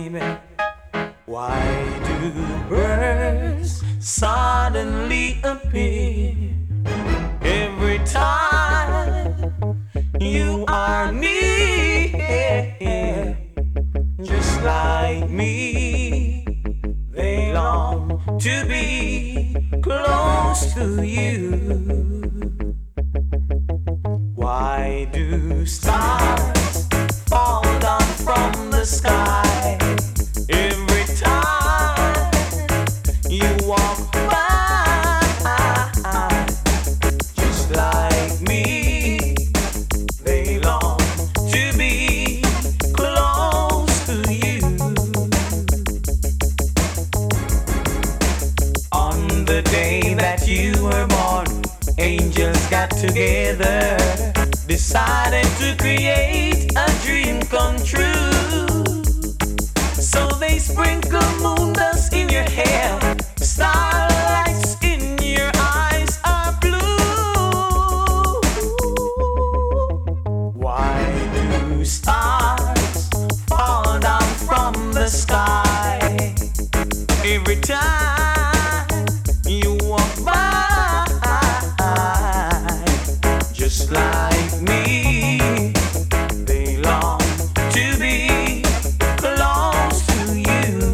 baby. Why do birds suddenly appear every time you are near? Just like me, they long to be close to you. Why do stars fall down from the sky every time you walk by? Just like me, they long to be close to you. On the day that you were born, angels got together, decided to create a dream come true. So they sprinkle moon dust in your hair, starlights in your eyes are blue. Why do stars fall down from the sky every time you walk by? Just like me, they long to be close to you.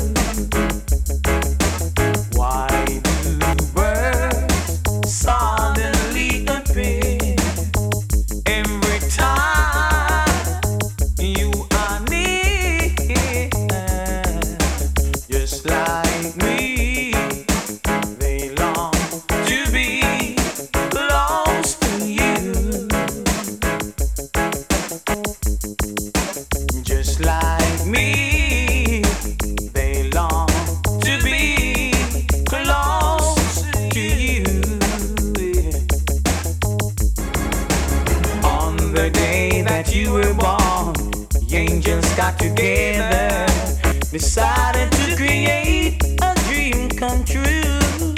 Why do birds suddenly appear every time you are near? Just like me, they long to be close to you. Just like me, they long to be close to you. On the day that you were born, the angels got together, decided to create a dream come true.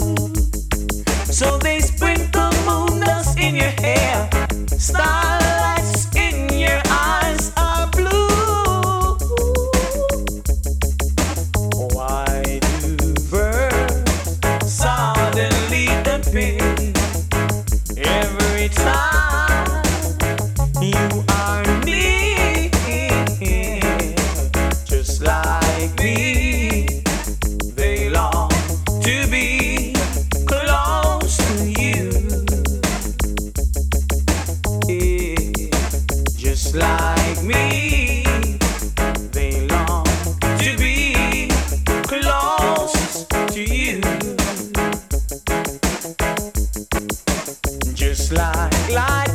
So they sprinkle moon dust in your hair, starlights in your eyes are blue. Why do birds suddenly appear every time you are near? Just like me, they long to be close to you. Just like me, they long to be close to you. Just like